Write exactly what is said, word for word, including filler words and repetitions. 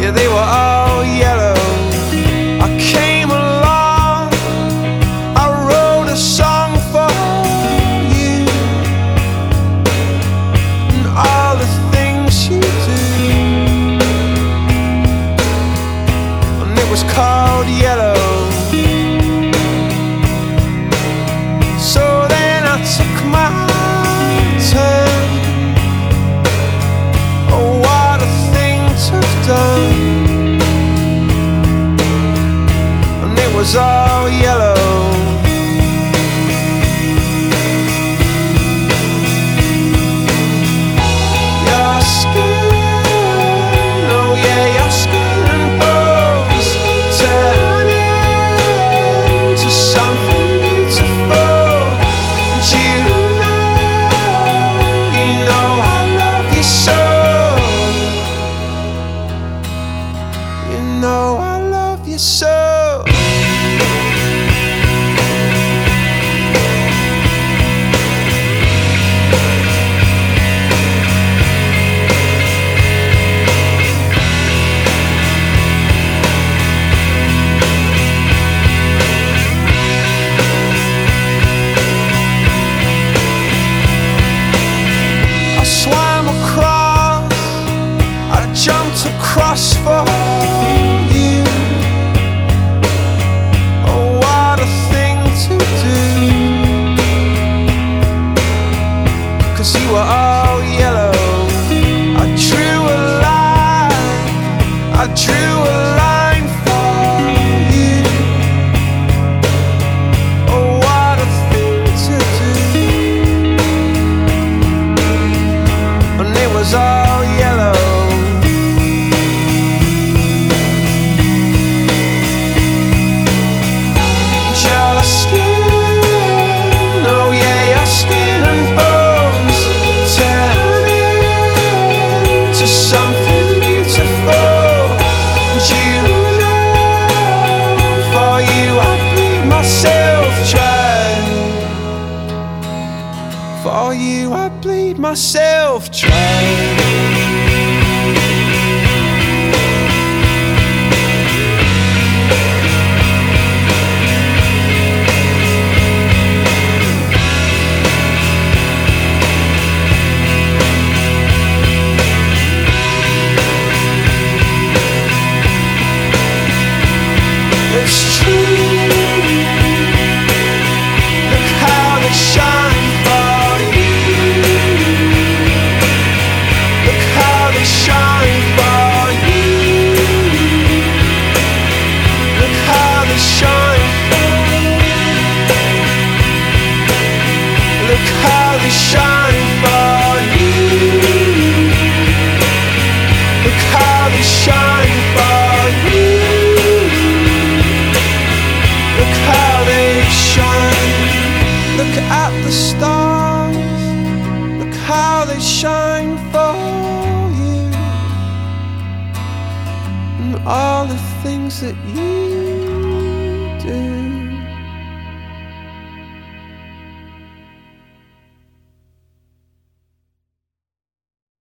yeah, they were all yellow. I came along, I wrote a song for you, and all the things you do, and it was called Yellow. So then I took my turn. Oh, what a thing to have done. And it was all yellow. Your skin, oh yeah, your skin and bones turn into something beautiful. And you know, you know I love you so. You know I love you so. I swam across, I jumped across for you. Oh, what a thing to do, 'cause you were all yellow. I drew a line, I drew a line for you. Oh, what a thing to do, and it was all yellow. Your skin, oh yeah, your skin and bones turn into something beautiful. And you know, for you I bleed myself dry. For you I bleed myself dry. It's true. Look how they shine for you. Look how they shine for you. Look how they shine for you. Look how they shine for you. Look how they shine for you. Look how they shine. Look at the stars. Look how they shine for you, and all the things that you